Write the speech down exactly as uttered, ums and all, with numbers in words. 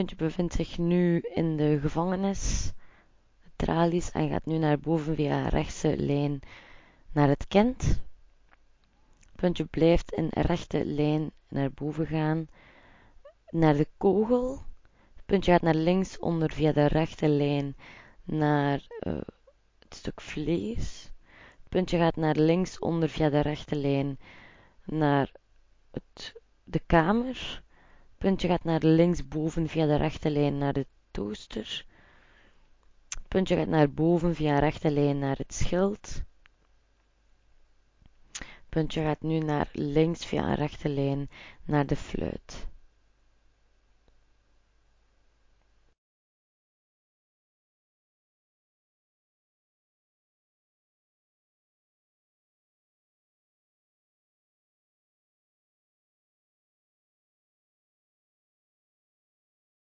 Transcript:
puntje bevindt zich nu in de gevangenis, de tralies, en gaat nu naar boven via een rechtse lijn naar het kind. Het puntje blijft in een rechte lijn naar boven gaan, naar de kogel. Het puntje gaat naar links onder via de rechte lijn naar uh, het stuk vlees. Het puntje gaat naar links onder via de rechte lijn naar het, de kamer. Het puntje gaat naar linksboven via de rechte lijn naar de toaster. Het puntje gaat naar boven via een rechte lijn naar het schild. Het puntje gaat nu naar links via een rechte lijn naar de fluit.